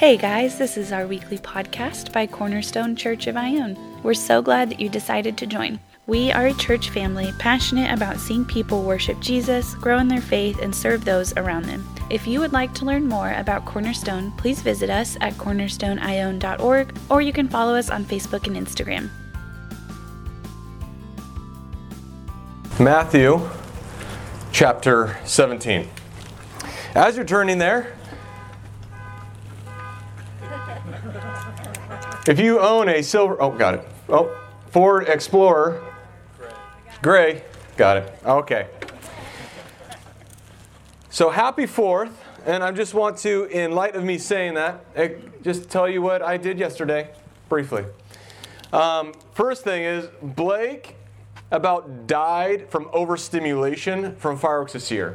Hey guys, this is our weekly podcast by Cornerstone Church of Ione. We're so glad that you decided to join. We are a church family passionate about seeing people worship Jesus, grow in their faith, and serve those around them. If you would like to learn more about Cornerstone, please visit us at cornerstoneione.org, or you can follow us on Facebook and Instagram. Matthew chapter 17. As you're turning there, if you own a Ford Explorer, gray, got it, okay. So happy 4th, and I just want to, in light of me saying that, just tell you what I did yesterday, briefly. First thing is, Blake about died from overstimulation from fireworks this year.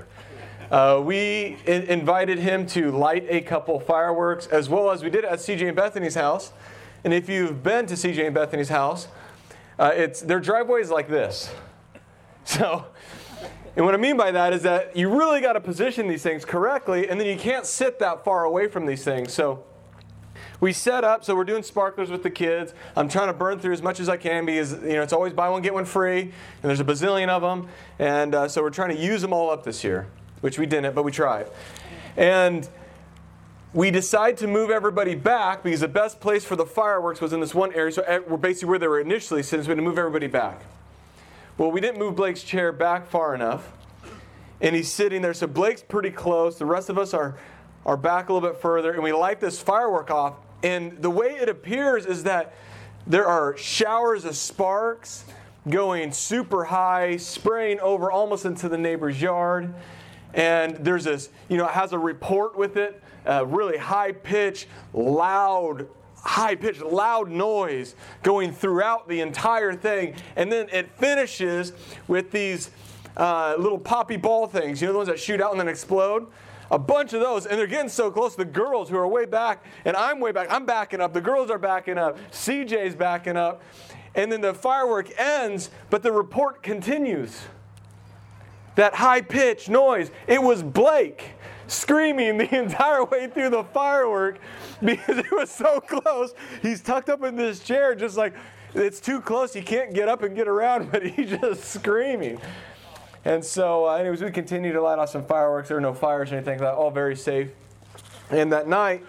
We invited him to light a couple fireworks, as well as we did it at CJ and Bethany's house. And if you've been to CJ and Bethany's house, their driveway is like this. So, and what I mean by that is that you really got to position these things correctly, and then you can't sit that far away from these things. So we set up, so we're doing sparklers with the kids. I'm trying to burn through as much as I can because, it's always buy one, get one free, and there's a bazillion of them. And so we're trying to use them all up this year, which we didn't, but we tried. And we decided to move everybody back because the best place for the fireworks was in this one area. So we're basically where they were initially, since we had to move everybody back. Well, we didn't move Blake's chair back far enough, and he's sitting there. So Blake's pretty close. The rest of us are back a little bit further, and we light this firework off. And the way it appears is that there are showers of sparks going super high, spraying over almost into the neighbor's yard. And there's this, it has a report with it, really high-pitched, loud noise going throughout the entire thing. And then it finishes with these little poppy ball things, the ones that shoot out and then explode. A bunch of those, and they're getting so close. The girls who are way back, and I'm way back, I'm backing up. The girls are backing up. CJ's backing up. And then the firework ends, but the report continues. That high-pitched noise. It was Blake screaming the entire way through the firework because it was so close. He's tucked up in this chair just like, it's too close. He can't get up and get around, but he's just screaming. And so, anyways, we continued to light off some fireworks. There were no fires or anything like that. All very safe. And that night,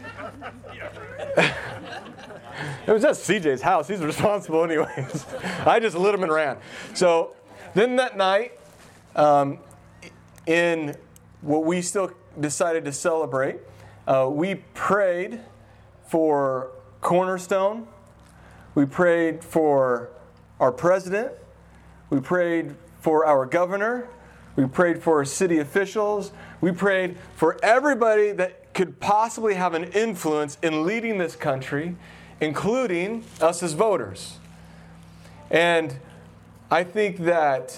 it was just CJ's house. He's responsible anyways. I just lit him and ran. So then that night, in what we still decided to celebrate, we prayed for Cornerstone. We prayed for our president. We prayed for our governor. We prayed for city officials. We prayed for everybody that could possibly have an influence in leading this country, including us as voters. And I think that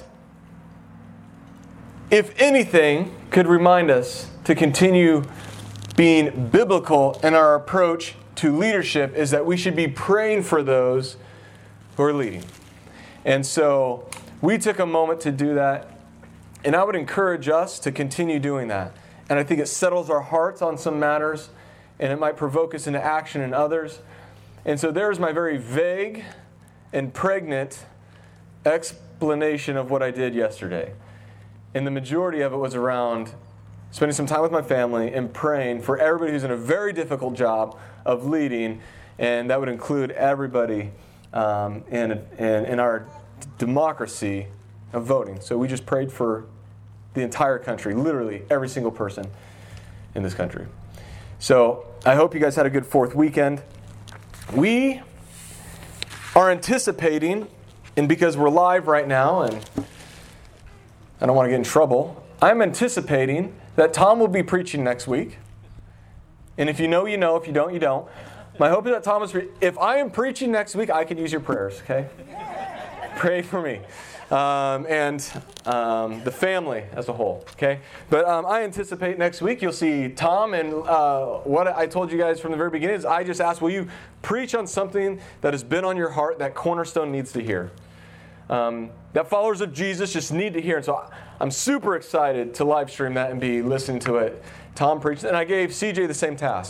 if anything could remind us to continue being biblical in our approach to leadership is that we should be praying for those who are leading. And so we took a moment to do that, and I would encourage us to continue doing that. And I think it settles our hearts on some matters, and it might provoke us into action in others. And so there's my very vague and pregnant explanation of what I did yesterday. And the majority of it was around spending some time with my family and praying for everybody who's in a very difficult job of leading, and that would include everybody in our democracy of voting. So we just prayed for the entire country, literally every single person in this country. So I hope you guys had a good 4th weekend. We are anticipating, and because we're live right now, and I don't want to get in trouble, I'm anticipating that Tom will be preaching next week. And if you know, you know. If you don't, you don't. My hope is that Tom is if I am preaching next week, I can use your prayers, okay? Pray for me. And the family as a whole, okay? But I anticipate next week you'll see Tom, and what I told you guys from the very beginning is I just asked, will you preach on something that has been on your heart that Cornerstone needs to hear? That followers of Jesus just need to hear. And so I'm super excited to live stream that and be listening to it. Tom preached, and I gave CJ the same task.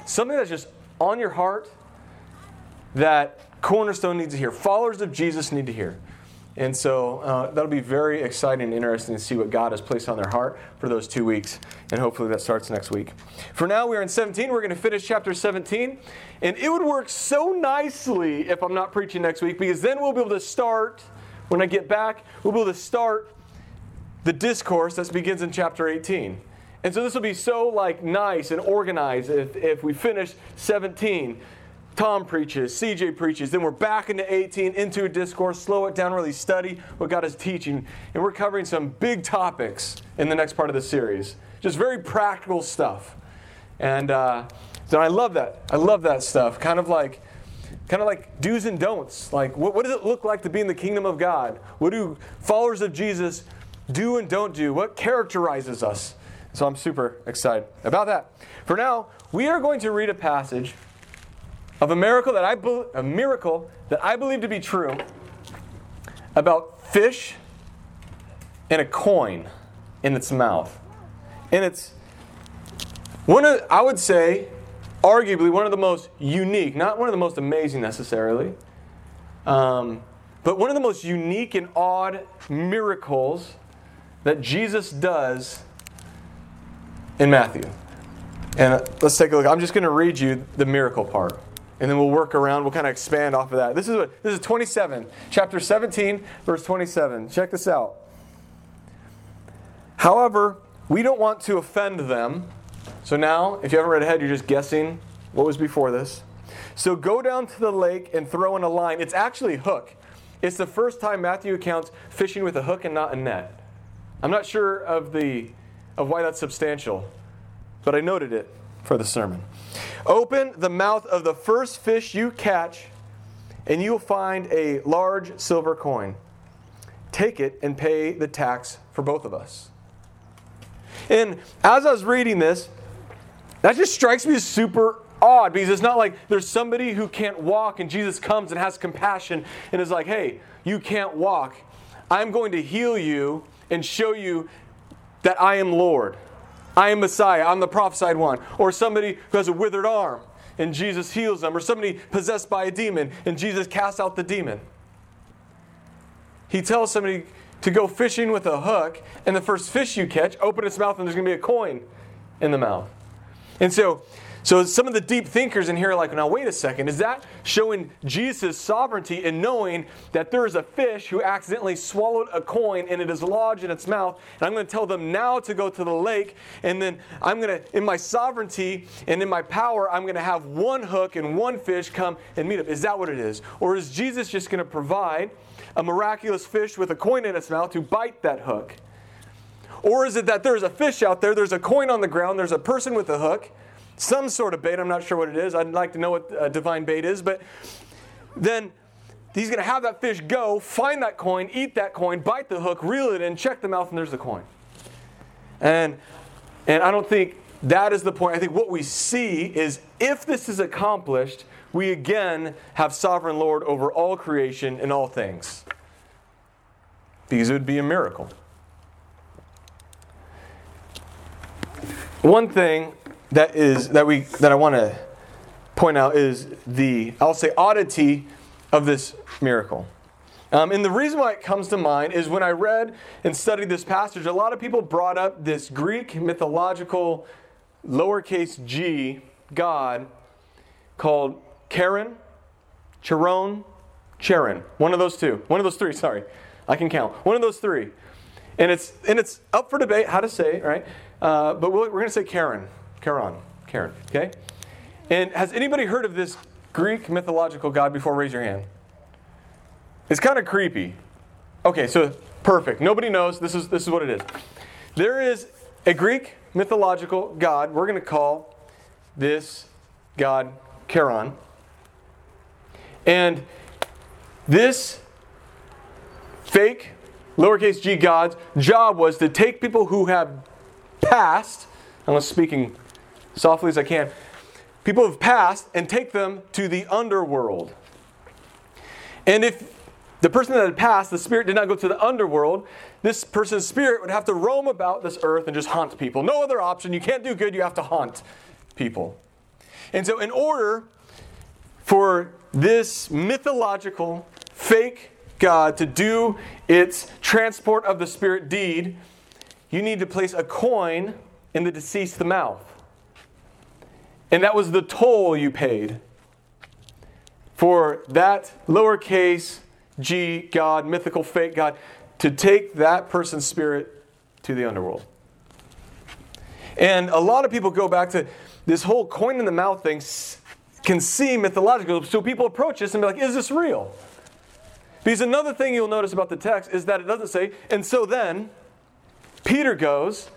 something that's just on your heart that Cornerstone needs to hear, followers of Jesus need to hear. And so that'll be very exciting and interesting to see what God has placed on their heart for those 2 weeks. And hopefully that starts next week. For now, we're in 17. We're going to finish chapter 17. And it would work so nicely if I'm not preaching next week, because then we'll be able to start, when I get back, we'll be able to start the discourse that begins in chapter 18. And so this will be so nice and organized if we finish 17. Tom preaches, CJ preaches, then we're back into 18, into a discourse, slow it down, really study what God is teaching. And we're covering some big topics in the next part of the series. Just very practical stuff. And so I love that. I love that stuff. Kind of like do's and don'ts. Like, what does it look like to be in the kingdom of God? What do followers of Jesus do and don't do? What characterizes us? So I'm super excited about that. For now, we are going to read a passage of a miracle that I believe to be true about fish and a coin in its mouth. And it's I would say, arguably one of the most unique, not one of the most amazing necessarily, but one of the most unique and odd miracles that Jesus does in Matthew. And let's take a look. I'm just going to read you the miracle part. And then we'll work around. We'll kind of expand off of that. This is 27. Chapter 17, verse 27. Check this out. However, we don't want to offend them. So now, if you haven't read ahead, you're just guessing what was before this. So go down to the lake and throw in a line. It's actually hook. It's the first time Matthew accounts fishing with a hook and not a net. I'm not sure of why that's substantial, but I noted it for the sermon. Open the mouth of the first fish you catch, and you'll find a large silver coin. Take it and pay the tax for both of us. And as I was reading this, that just strikes me as super odd, because it's not like there's somebody who can't walk and Jesus comes and has compassion and is like, hey, you can't walk. I'm going to heal you and show you that I am Lord. I am Messiah. I'm the prophesied one. Or somebody who has a withered arm and Jesus heals them. Or somebody possessed by a demon and Jesus casts out the demon. He tells somebody to go fishing with a hook, and the first fish you catch, open its mouth and there's going to be a coin in the mouth. And so some of the deep thinkers in here are like, now wait a second, is that showing Jesus' sovereignty in knowing that there is a fish who accidentally swallowed a coin and it is lodged in its mouth, and I'm going to tell them now to go to the lake, and then I'm going to, in my sovereignty and in my power, I'm going to have one hook and one fish come and meet up. Is that what it is? Or is Jesus just going to provide a miraculous fish with a coin in its mouth to bite that hook? Or is it that there's a fish out there, there's a coin on the ground, there's a person with a hook, some sort of bait, I'm not sure what it is. I'd like to know what divine bait is. But then he's going to have that fish go, find that coin, eat that coin, bite the hook, reel it in, check the mouth, and there's the coin. And I don't think that is the point. I think what we see is if this is accomplished, we again have sovereign Lord over all creation and all things. Because it would be a miracle. One thing that I want to point out is I'll say oddity of this miracle. And the reason why it comes to mind is when I read and studied this passage, a lot of people brought up this Greek mythological lowercase g god called Charon, Charon. One of those three, sorry. I can count. One of those three. And it's up for debate how to say it, right? But we're going to say Charon, okay? And has anybody heard of this Greek mythological god before? Raise your hand. It's kind of creepy. Okay, so perfect. Nobody knows. This is what it is. There is a Greek mythological god. We're going to call this god Charon. And this fake lowercase g god's job was to take people who have passed, unless speaking softly as I can, people who have passed and take them to the underworld. And if the person that had passed, the spirit did not go to the underworld, this person's spirit would have to roam about this earth and just haunt people. No other option. You can't do good. You have to haunt people. And so in order for this mythological, fake God to do its transport of the Spirit deed, you need to place a coin in the deceased's mouth. And that was the toll you paid for that lowercase g God, mythical fake God, to take that person's spirit to the underworld. And a lot of people go back to this whole coin in the mouth thing can seem mythological. So people approach this and be like, is this real? Because another thing you'll notice about the text is that it doesn't say, and so then Peter goes,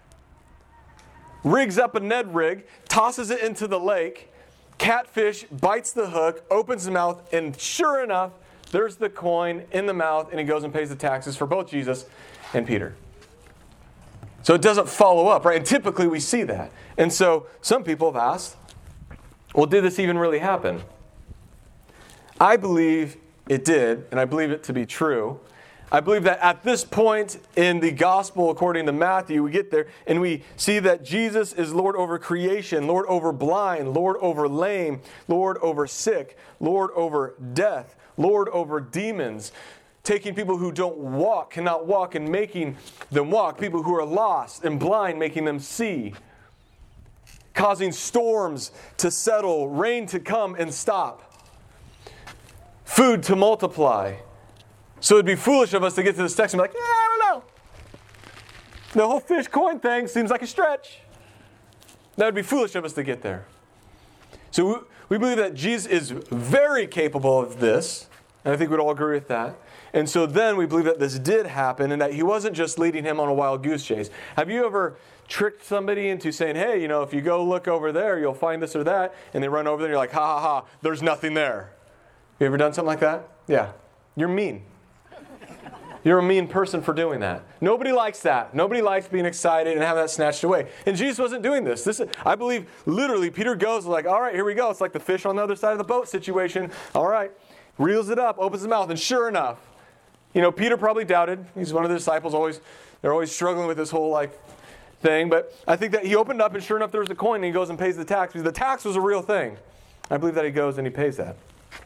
rigs up a Ned rig, tosses it into the lake, catfish bites the hook, opens his mouth, and sure enough, there's the coin in the mouth, and he goes and pays the taxes for both Jesus and Peter. So it doesn't follow up, right? And typically we see that. And so some people have asked, well, did this even really happen? I believe it did, and I believe it to be true. I believe that at this point in the gospel, according to Matthew, we get there and we see that Jesus is Lord over creation, Lord over blind, Lord over lame, Lord over sick, Lord over death, Lord over demons, taking people who cannot walk, and making them walk, people who are lost and blind, making them see, causing storms to settle, rain to come and stop, food to multiply. So it'd be foolish of us to get to this text and be like, I don't know. The whole fish coin thing seems like a stretch. That would be foolish of us to get there. So we believe that Jesus is very capable of this, and I think we'd all agree with that. And so then we believe that this did happen and that he wasn't just leading him on a wild goose chase. Have you ever tricked somebody into saying, hey, if you go look over there, you'll find this or that, and they run over there and you're like, ha ha ha, there's nothing there. You ever done something like that? Yeah. You're mean. You're a mean person for doing that. Nobody likes that. Nobody likes being excited and having that snatched away. And Jesus wasn't doing this. I believe, literally, Peter goes like, all right, here we go. It's like the fish on the other side of the boat situation. All right. Reels it up, opens his mouth, and sure enough, Peter probably doubted. He's one of the disciples. They're always struggling with this whole thing. But I think that he opened up, and sure enough, there was a coin, and he goes and pays the tax. Because the tax was a real thing. I believe that he goes and he pays that.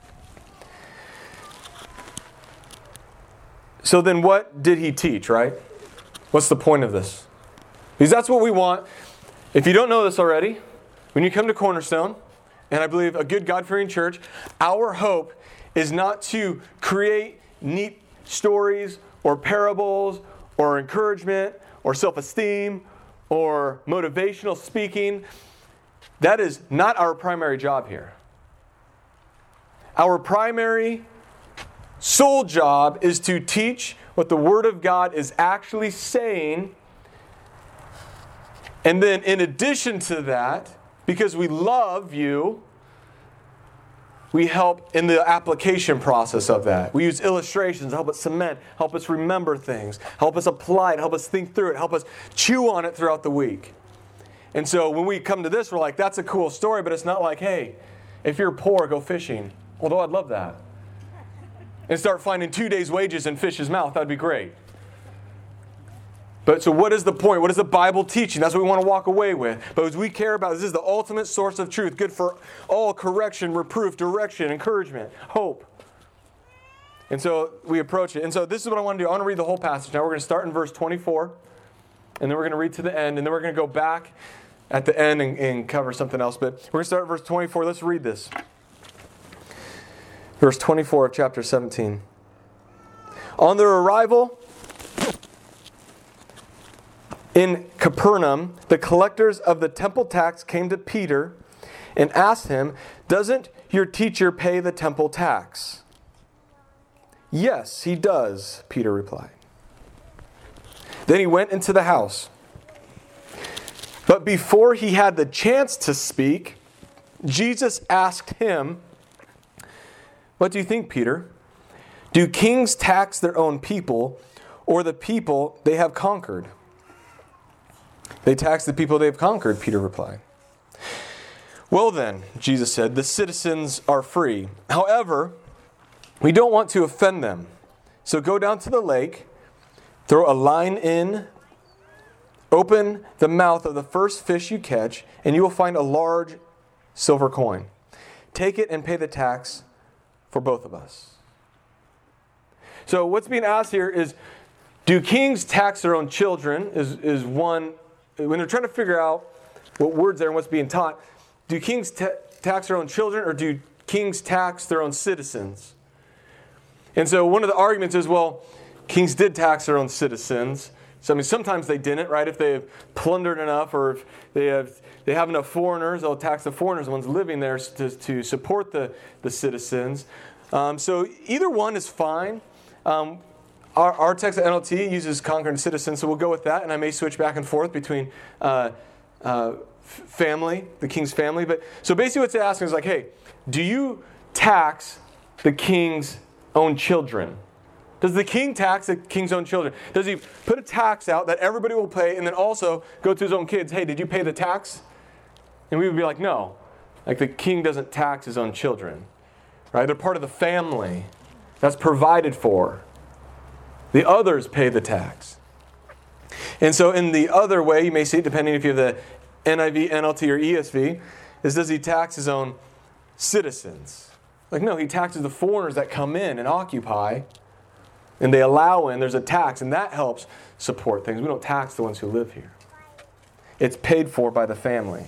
So then what did he teach, right? What's the point of this? Because that's what we want. If you don't know this already, when you come to Cornerstone, and I believe a good God-fearing church, our hope is not to create neat stories or parables or encouragement or self-esteem or motivational speaking. That is not our primary job here. Our primary sole job is to teach what the Word of God is actually saying. And then in addition to that, because we love you, we help in the application process of that. We use illustrations to help us cement, help us remember things, help us apply it, help us think through it, help us chew on it throughout the week. And so when we come to this, we're like, that's a cool story, but it's not like, hey, if you're poor, go fishing. Although I'd love that. And start finding 2 days' wages in fish's mouth. That'd be great. But so what is the point? What is the Bible teaching? That's what we want to walk away with. But as we care about, this is the ultimate source of truth. Good for all correction, reproof, direction, encouragement, hope. And so we approach it. And so this is what I want to do. I want to read the whole passage. Now we're going to start in verse 24. And then we're going to read to the end. And then we're going to go back at the end and cover something else. But we're going to start at verse 24. Let's read this. Verse 24 of chapter 17. On their arrival in Capernaum, the collectors of the temple tax came to Peter and asked him, "Doesn't your teacher pay the temple tax?" "Yes, he does," Peter replied. Then he went into the house. But before he had the chance to speak, Jesus asked him, "What do you think, Peter? Do kings tax their own people or the people they have conquered?" "They tax the people they have conquered," Peter replied. "Well then," Jesus said, "the citizens are free. However, we don't want to offend them. So go down to the lake, throw a line in, open the mouth of the first fish you catch, and you will find a large silver coin. Take it and pay the tax for both of us. So what's being asked here is, do kings tax their own children? Is one, when they're trying to figure out what words there and what's being taught, do kings tax their own children, or do kings tax their own citizens? And so one of the arguments is, well, kings did tax their own citizens. So I mean, sometimes they didn't, right? If they have plundered enough, or if they have enough foreigners, they'll tax the foreigners, the ones living there, to support the citizens. So either one is fine. Our text at NLT uses conquered citizens, so we'll go with that. And I may switch back and forth between family, the king's family. But so basically, what's asking is like, hey, do you tax the king's own children? Does the king tax the king's own children? Does he put a tax out that everybody will pay, and then also go to his own kids? Hey, did you pay the tax? And we would be like, no. Like, the king doesn't tax his own children, right? They're part of the family that's provided for. The others pay the tax. And so in the other way, you may see it depending if you have the NIV, NLT, or ESV, is does he tax his own citizens? Like, no, he taxes the foreigners that come in and occupy, and they allow in, there's a tax, and that helps support things. We don't tax the ones who live here. It's paid for by the family.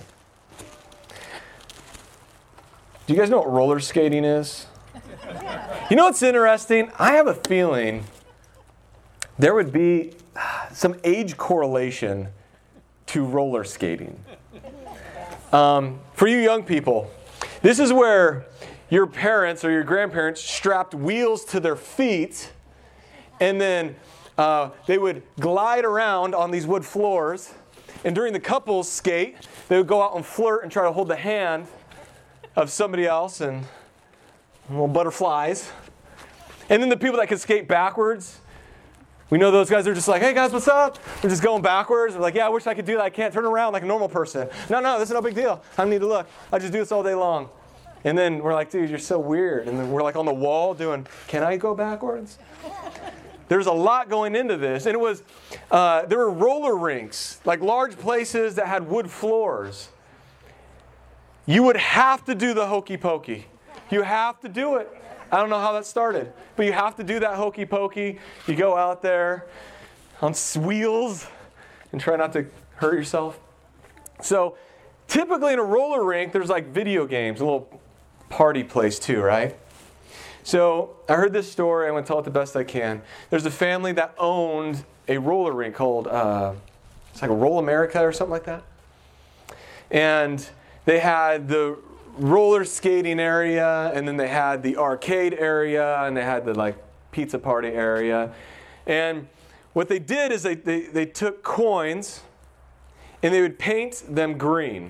Do you guys know what roller skating is? You know what's interesting? I have a feeling there would be some age correlation to roller skating. For you young people, this is where your parents or your grandparents strapped wheels to their feet, and then they would glide around on these wood floors. And during the couples skate, they would go out and flirt and try to hold the hand of somebody else and little butterflies. And then the people that could skate backwards, we know those guys are just like, hey guys, what's up? They're just going backwards. They're like, yeah, I wish I could do that. I can't turn around like a normal person. No, this is no big deal. I don't need to look. I just do this all day long. And then we're like, dude, you're so weird. And then we're like on the wall doing, can I go backwards? There's a lot going into this. And it was, there were roller rinks, like large places that had wood floors. You would have to do the hokey pokey. You have to do it. I don't know how that started, but you have to do that hokey pokey. You go out there on wheels and try not to hurt yourself. So typically in a roller rink, there's like video games, a little party place too, right? So I heard this story. I'm going to tell it the best I can. There's a family that owned a roller rink called, it's like a Roll America or something like that. And they had the roller skating area, and then they had the arcade area, and they had the like pizza party area. And what they did is they took coins and they would paint them green.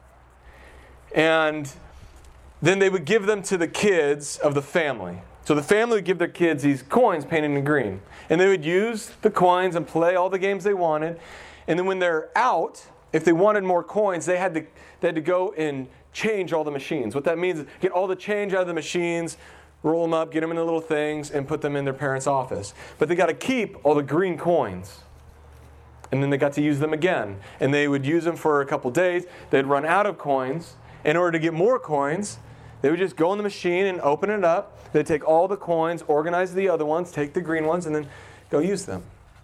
And then they would give them to the kids of the family. So the family would give their kids these coins painted in green. And they would use the coins and play all the games they wanted. And then when they're out, if they wanted more coins, they had to go and change all the machines. What that means is get all the change out of the machines, roll them up, get them into little things, and put them in their parents' office. But they got to keep all the green coins. And then they got to use them again. And they would use them for a couple days. They'd run out of coins. In order to get more coins, they would just go in the machine and open it up. They'd take all the coins, organize the other ones, take the green ones, and then go use them.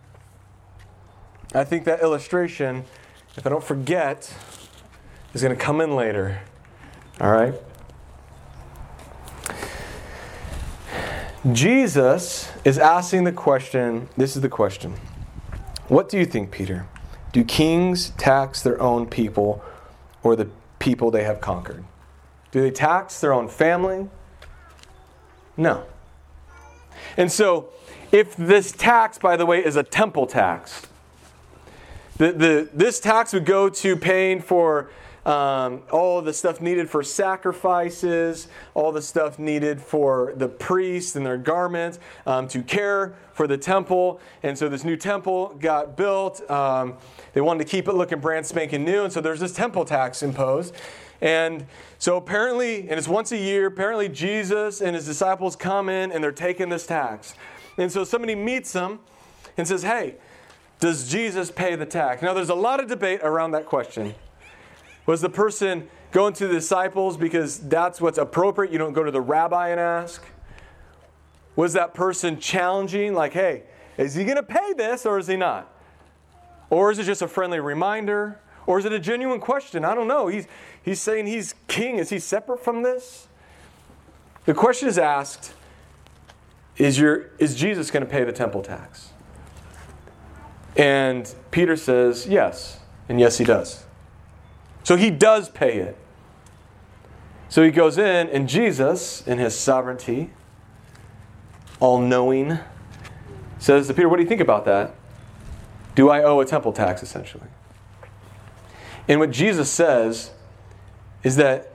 I think that illustration, if I don't forget, is going to come in later. All right? Jesus is asking the question, this is the question. What do you think, Peter? Do kings tax their own people or the people they have conquered? Do they tax their own family? No. And so, if this tax, by the way, is a temple tax, this tax would go to paying for all the stuff needed for sacrifices, all the stuff needed for the priests and their garments, to care for the temple. And so this new temple got built. They wanted to keep it looking brand spanking new, and so there's this temple tax imposed. And so apparently, and it's once a year, apparently Jesus and his disciples come in and they're taking this tax. And so somebody meets them and says, hey, does Jesus pay the tax? Now there's a lot of debate around that question. Was the person going to the disciples because that's what's appropriate. You don't go to the rabbi and ask. Was that person challenging? Like, hey, is he going to pay this or is he not? Or is it just a friendly reminder? Or is it a genuine question? I don't know. He's saying he's king. Is he separate from this? The question is asked, is Jesus going to pay the temple tax? And Peter says yes. And yes, he does. So he does pay it. So he goes in, and Jesus, in his sovereignty, all-knowing, says to Peter, what do you think about that? Do I owe a temple tax, essentially? And what Jesus says is that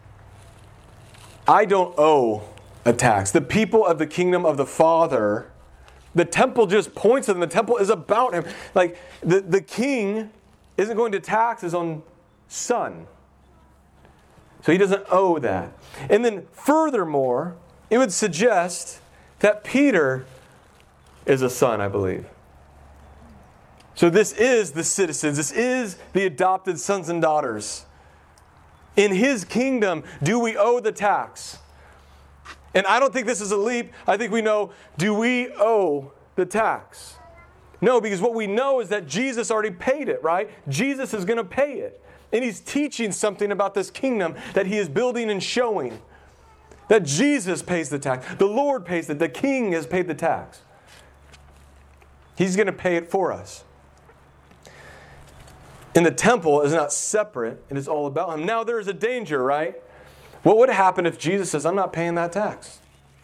I don't owe a tax. The people of the kingdom of the Father, the temple just points to them. The temple is about him. Like, the king isn't going to tax his own son. So he doesn't owe that. And then furthermore, it would suggest that Peter is a son, I believe. So this is the citizens. This is the adopted sons and daughters. In his kingdom, do we owe the tax? And I don't think this is a leap. I think we know, do we owe the tax? No, because what we know is that Jesus already paid it, right? Jesus is going to pay it. And he's teaching something about this kingdom that he is building and showing. That Jesus pays the tax. The Lord pays it. The King has paid the tax. He's going to pay it for us. And the temple is not separate. It is all about him. Now there is a danger, right? What would happen if Jesus says, I'm not paying that tax?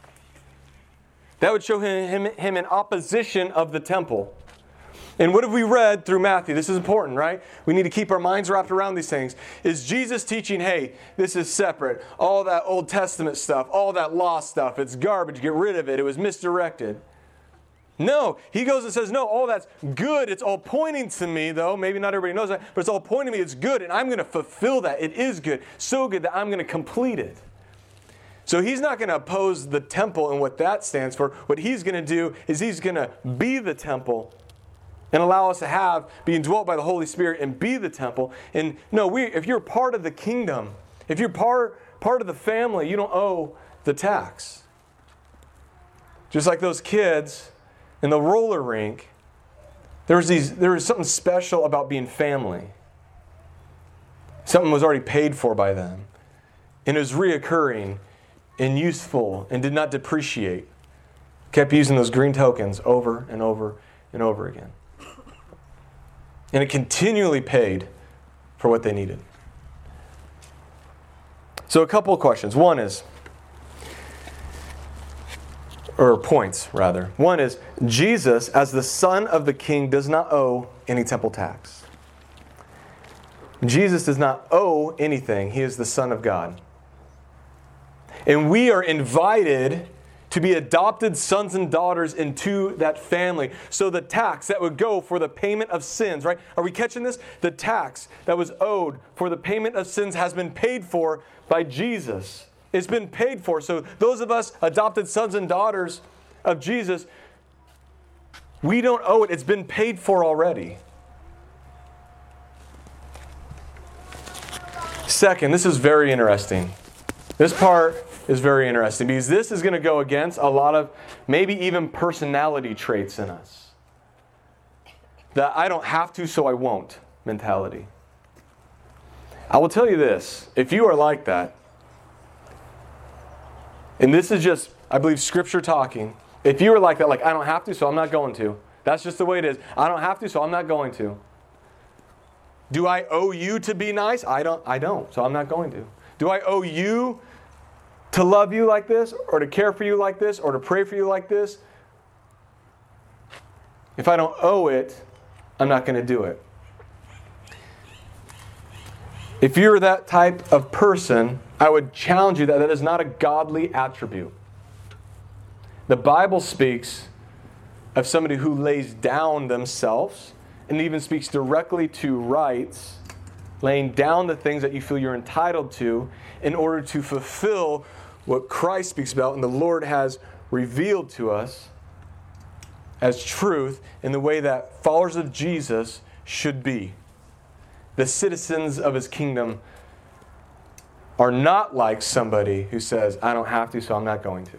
That would show him in opposition of the temple. And what have we read through Matthew? This is important, right? We need to keep our minds wrapped around these things. Is Jesus teaching, hey, this is separate. All that Old Testament stuff, all that law stuff, it's garbage. Get rid of it. It was misdirected. No, he goes and says, no, all that's good. It's all pointing to me, though. Maybe not everybody knows that, but it's all pointing to me. It's good, and I'm going to fulfill that. It is good. So good that I'm going to complete it. So he's not going to oppose the temple and what that stands for. What he's going to do is he's going to be the temple and allow us to be indwelt by the Holy Spirit and be the temple. And no, if you're part of the kingdom, if you're part of the family, you don't owe the tax. Just like those kids in the roller rink, there was something special about being family. Something was already paid for by them. And it was reoccurring and useful and did not depreciate. Kept using those green tokens over and over and over again. And it continually paid for what they needed. So a couple of questions. One is, or points rather. One is, Jesus, as the Son of the King, does not owe any temple tax. Jesus does not owe anything. He is the Son of God. And we are invited to be adopted sons and daughters into that family. So the tax that would go for the payment of sins, right? Are we catching this? The tax that was owed for the payment of sins has been paid for by Jesus. It's been paid for. So those of us adopted sons and daughters of Jesus, we don't owe it. It's been paid for already. Second, this is very interesting. This part is very interesting because this is going to go against a lot of maybe even personality traits in us. The I don't have to, so I won't mentality. I will tell you this. If you are like that, and this is just, I believe, Scripture talking. If you are like that, like, I don't have to, so I'm not going to. That's just the way it is. I don't have to, so I'm not going to. Do I owe you to be nice? I don't, so I'm not going to. Do I owe you to love you like this, or to care for you like this, or to pray for you like this? If I don't owe it, I'm not going to do it. If you're that type of person, I would challenge you that is not a godly attribute. The Bible speaks of somebody who lays down themselves and even speaks directly to rights, laying down the things that you feel you're entitled to in order to fulfill what Christ speaks about and the Lord has revealed to us as truth in the way that followers of Jesus should be. The citizens of His kingdom are not like somebody who says, I don't have to, so I'm not going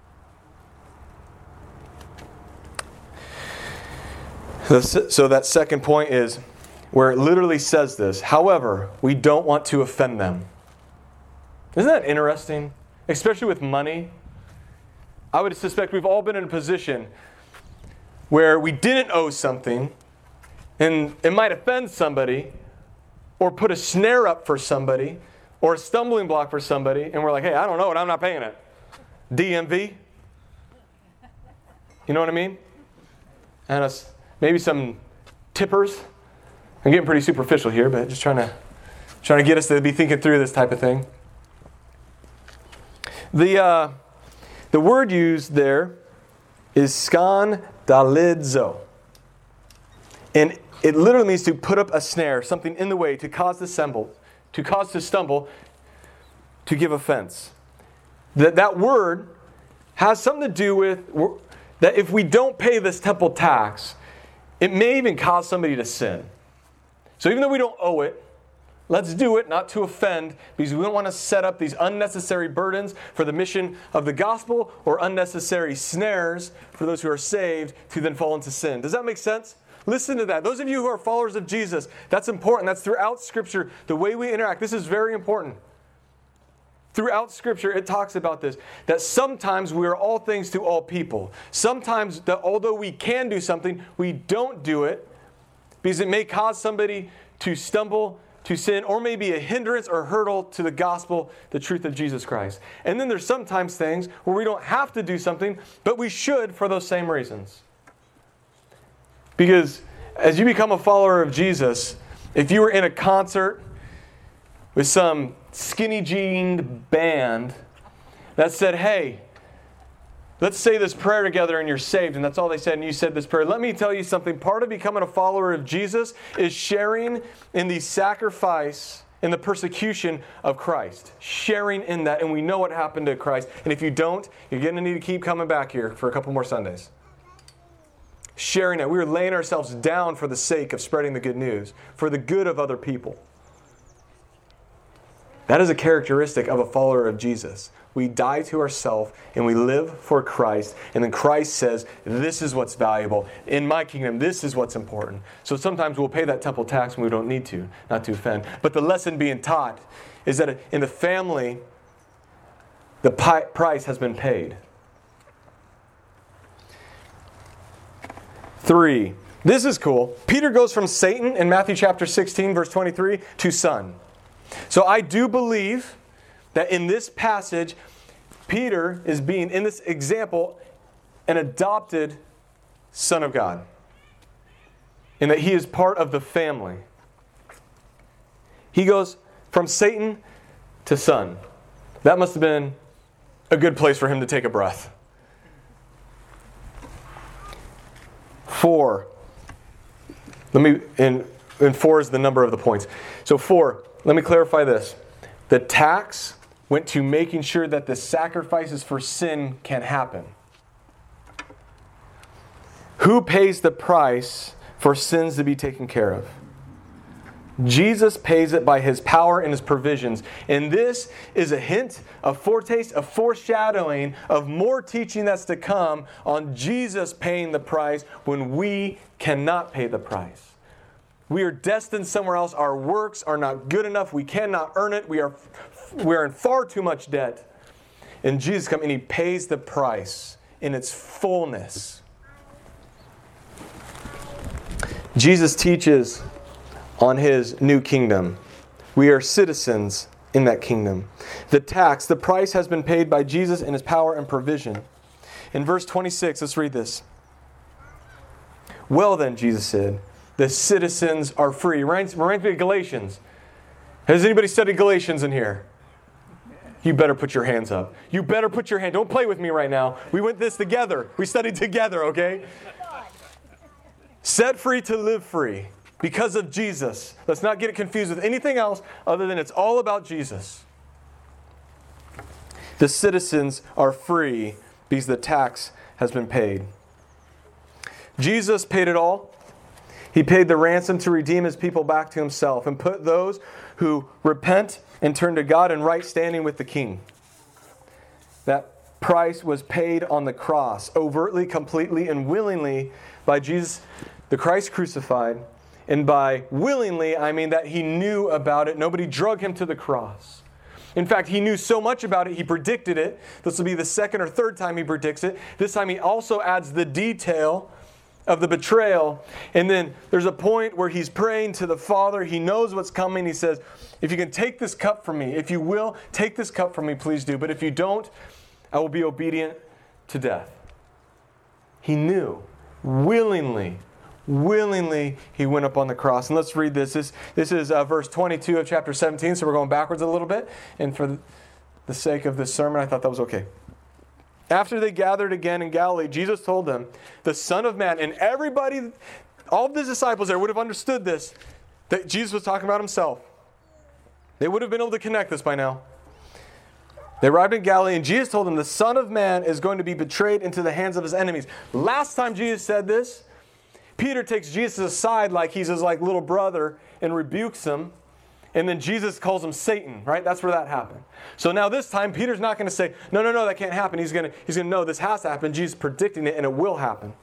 to. So that second point is where it literally says this. However, we don't want to offend them. Isn't that interesting? Especially with money. I would suspect we've all been in a position where we didn't owe something, and it might offend somebody, or put a snare up for somebody, or a stumbling block for somebody, and we're like, hey, I don't know it, I'm not paying it. DMV? You know what I mean? And maybe some tippers. I'm getting pretty superficial here, but just trying to get us to be thinking through this type of thing. The word used there is skandalizo. And it literally means to put up a snare, something in the way, to cause to stumble, to give offense. That word has something to do with that if we don't pay this temple tax, it may even cause somebody to sin. So even though we don't owe it, let's do it not to offend, because we don't want to set up these unnecessary burdens for the mission of the gospel or unnecessary snares for those who are saved to then fall into sin. Does that make sense? Listen to that. Those of you who are followers of Jesus, that's important. That's throughout Scripture, the way we interact. This is very important. Throughout Scripture, it talks about this, that sometimes we are all things to all people. Sometimes, that although we can do something, we don't do it because it may cause somebody to stumble, to sin, or maybe a hindrance or hurdle to the gospel, the truth of Jesus Christ. And then there's sometimes things where we don't have to do something, but we should for those same reasons. Because as you become a follower of Jesus, if you were in a concert with some skinny jeaned band that said, hey, let's say this prayer together and you're saved, and that's all they said, and you said this prayer. Let me tell you something. Part of becoming a follower of Jesus is sharing in the sacrifice and the persecution of Christ. Sharing in that, and we know what happened to Christ. And if you don't, you're going to need to keep coming back here for a couple more Sundays. Sharing it. We were laying ourselves down for the sake of spreading the good news, for the good of other people. That is a characteristic of a follower of Jesus. We die to ourselves and we live for Christ. And then Christ says, this is what's valuable. In my kingdom, this is what's important. So sometimes we'll pay that temple tax when we don't need to, not to offend. But the lesson being taught is that in the family, the price has been paid. 3. This is cool. Peter goes from Satan in Matthew chapter 16, verse 23, to son. So I do believe that in this passage, Peter is being, in this example, an adopted son of God. And that he is part of the family. He goes from Satan to son. That must have been a good place for him to take a breath. 4. And 4 is the number of the points. So 4, let me clarify this. The tax went to making sure that the sacrifices for sin can happen. Who pays the price for sins to be taken care of? Jesus pays it by His power and His provisions. And this is a hint, a foretaste, a foreshadowing of more teaching that's to come on Jesus paying the price when we cannot pay the price. We are destined somewhere else. Our works are not good enough. We cannot earn it. We are in far too much debt. And Jesus comes and He pays the price in its fullness. Jesus teaches on His new kingdom. We are citizens in that kingdom. The tax, the price has been paid by Jesus and His power and provision. In verse 26, let's read this. Well then, Jesus said, the citizens are free. Reminds me of Galatians. Has anybody studied Galatians in here? You better put your hands up. You better put your hand. Don't play with me right now. We went this together. We studied together, okay? Set free to live free. Because of Jesus. Let's not get it confused with anything else other than it's all about Jesus. The citizens are free because the tax has been paid. Jesus paid it all. He paid the ransom to redeem his people back to himself and put those who repent and turn to God in right standing with the King. That price was paid on the cross, overtly, completely, and willingly by Jesus, the Christ crucified. And by willingly, I mean that he knew about it. Nobody drug him to the cross. In fact, he knew so much about it, he predicted it. This will be the second or third time he predicts it. This time he also adds the detail of the betrayal. And then there's a point where he's praying to the Father. He knows what's coming. He says, if you can take this cup from me, if you will, take this cup from me, please do. But if you don't, I will be obedient to death. He knew. Willingly, he went up on the cross. And let's read this. This is verse 22 of chapter 17. So we're going backwards a little bit. And for the sake of this sermon, I thought that was okay. After they gathered again in Galilee, Jesus told them, the Son of Man, and everybody, all of the disciples there would have understood this, that Jesus was talking about himself. They would have been able to connect this by now. They arrived in Galilee, and Jesus told them, the Son of Man is going to be betrayed into the hands of his enemies. Last time Jesus said this, Peter takes Jesus aside like he's his little brother and rebukes him. And then Jesus calls him Satan, right? That's where that happened. So now this time, Peter's not going to say, no, that can't happen. He's going to know this has to happen. Jesus is predicting it, and it will happen.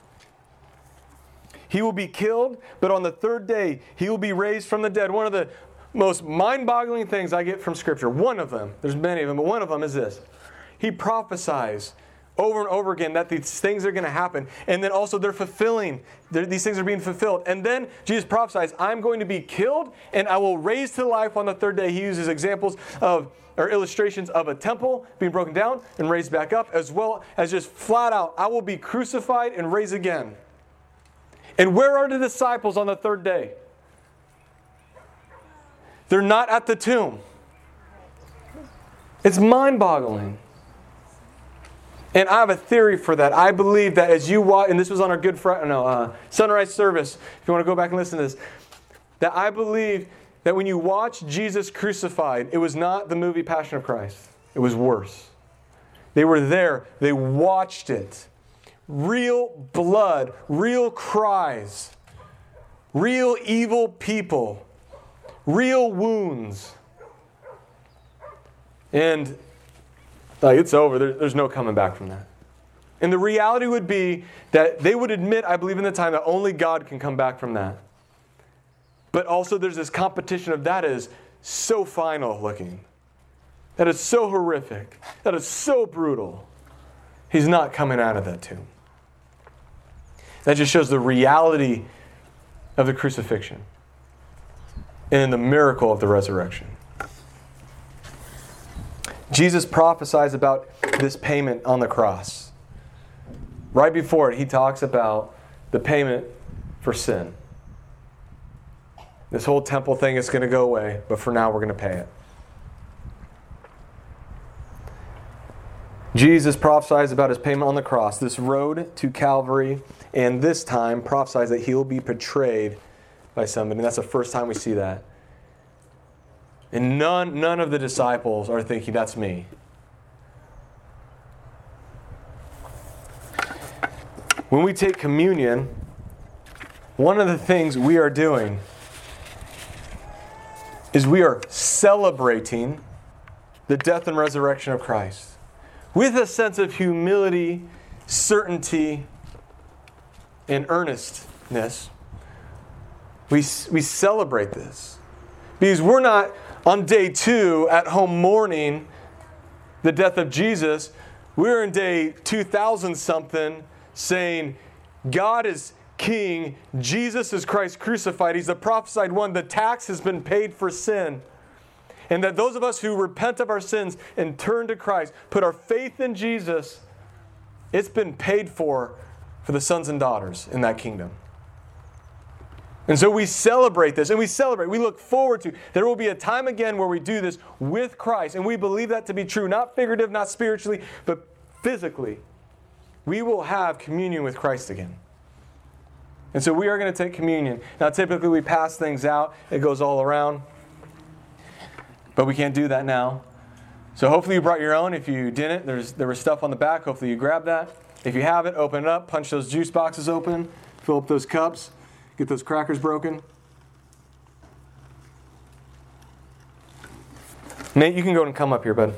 He will be killed, but on the third day, he will be raised from the dead. One of the most mind-boggling things I get from Scripture, one of them, there's many of them, but one of them is this. He prophesies over and over again that these things are going to happen. And then also they're fulfilling. These things are being fulfilled. And then Jesus prophesies, I'm going to be killed and I will raise to life on the third day. He uses examples of, or illustrations of a temple being broken down and raised back up, as well as just flat out, I will be crucified and raised again. And where are the disciples on the third day? They're not at the tomb. It's mind-boggling. And I have a theory for that. I believe that as you watch, and this was on our Good Friday, sunrise service, if you want to go back and listen to this, that I believe that when you watch Jesus crucified, it was not the movie Passion of Christ. It was worse. They were there. They watched it. Real blood, real cries, real evil people, real wounds. And it's over. There's no coming back from that. And the reality would be that they would admit, I believe in the time, that only God can come back from that. But also there's this competition of that is so final looking. That is so horrific. That is so brutal. He's not coming out of that tomb. That just shows the reality of the crucifixion and the miracle of the resurrection. Jesus prophesies about this payment on the cross. Right before it, he talks about the payment for sin. This whole temple thing is going to go away, but for now we're going to pay it. Jesus prophesies about his payment on the cross, this road to Calvary, and this time prophesies that he will be betrayed by somebody. And that's the first time we see that. And none of the disciples are thinking, that's me. When we take communion, one of the things we are doing is we are celebrating the death and resurrection of Christ. With a sense of humility, certainty, and earnestness, we celebrate this. Because we're not on day 2 at home mourning the death of Jesus. We're in day 2000 something saying God is King. Jesus is Christ crucified. He's the prophesied one. The tax has been paid for sin. And that those of us who repent of our sins and turn to Christ, put our faith in Jesus, it's been paid for the sons and daughters in that kingdom. And so we celebrate this, and we look forward to, there will be a time again where we do this with Christ, and we believe that to be true, not figurative, not spiritually, but physically. We will have communion with Christ again. And so we are going to take communion. Now typically we pass things out, it goes all around, but we can't do that now. So hopefully you brought your own. If you didn't, there was stuff on the back, hopefully you grabbed that. If you have it, open it up, punch those juice boxes open, fill up those cups. Get those crackers broken. Nate, you can go and come up here, bud.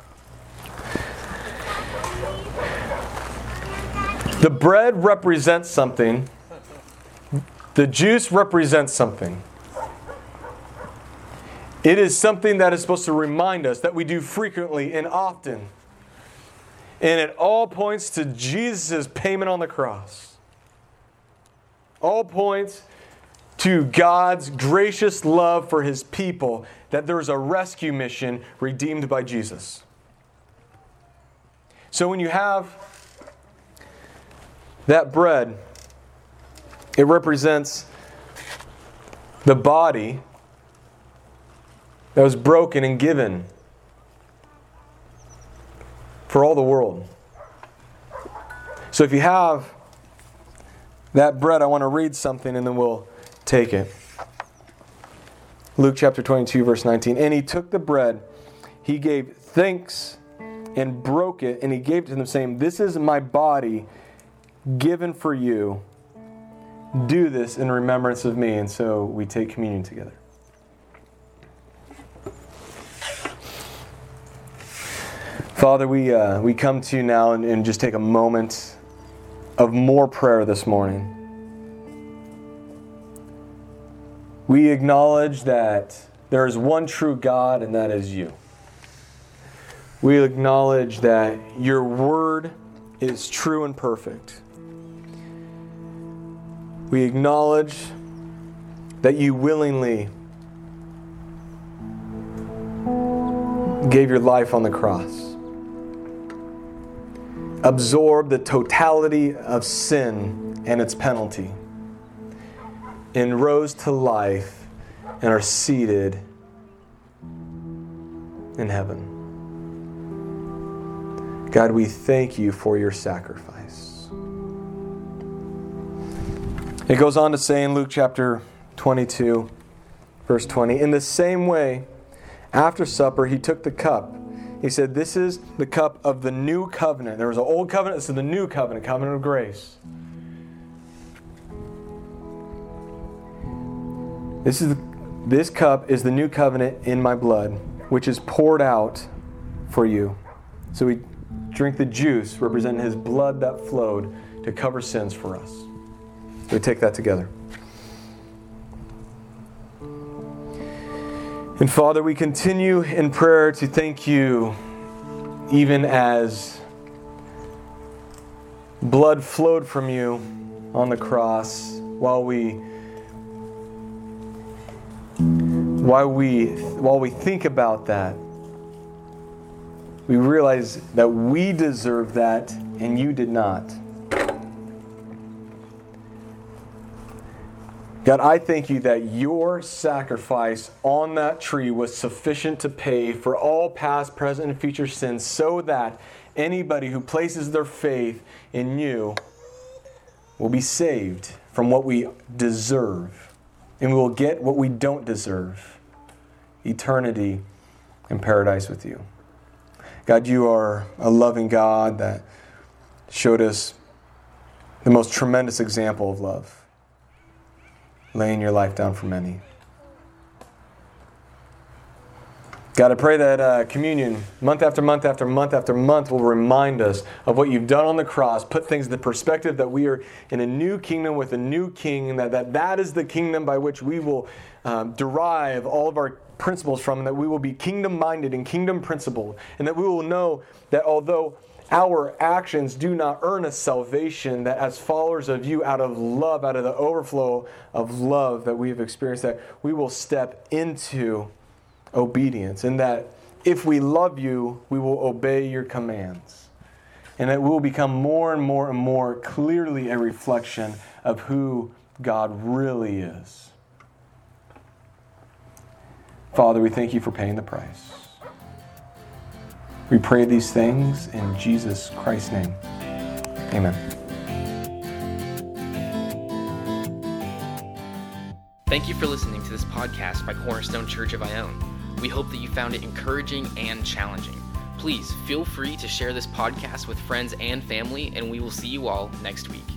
The bread represents something. The juice represents something. It is something that is supposed to remind us that we do frequently and often. And it all points to Jesus' payment on the cross. All points to God's gracious love for His people, that there is a rescue mission redeemed by Jesus. So when you have that bread, it represents the body that was broken and given for all the world. So if you have that bread, I want to read something and then we'll take it. Luke chapter 22, verse 19. And He took the bread, He gave thanks and broke it, and He gave it to them, saying, "This is my body given for you. Do this in remembrance of me." And so we take communion together. Father, we come to you now and just take a moment of more prayer this morning. We acknowledge that there is one true God, and that is you. We acknowledge that your word is true and perfect. We acknowledge that you willingly gave your life on the cross, absorbed the totality of sin and its penalty, and rose to life and are seated in heaven. God, we thank you for your sacrifice. It goes on to say in Luke chapter 22, verse 20, in the same way, after supper, he took the cup. He said, "This is the cup of the new covenant." There was an old covenant, this is the new covenant, covenant of grace. This cup is the new covenant in my blood, which is poured out for you. So we drink the juice representing His blood that flowed to cover sins for us. We take that together. And Father, we continue in prayer to thank you, even as blood flowed from you on the cross, while we think about that, we realize that we deserve that and you did not. God, I thank you that your sacrifice on that tree was sufficient to pay for all past, present, and future sins, so that anybody who places their faith in you will be saved from what we deserve. And we will get what we don't deserve: eternity in paradise with you. God, you are a loving God that showed us the most tremendous example of love, laying your life down for many. God, I pray that communion, month after month after month after month, will remind us of what you've done on the cross, put things into perspective, that we are in a new kingdom with a new king, and that is the kingdom by which we will derive all of our principles from, and that we will be kingdom-minded and kingdom-principled, and that we will know that although our actions do not earn us salvation, that as followers of you, out of love, out of the overflow of love that we have experienced, that we will step into obedience, and that if we love you, we will obey your commands, and that we will become more and more and more clearly a reflection of who God really is. Father, we thank you for paying the price. We pray these things in Jesus Christ's name. Amen. Thank you for listening to this podcast by Cornerstone Church of Ione. We hope that you found it encouraging and challenging. Please feel free to share this podcast with friends and family, and we will see you all next week.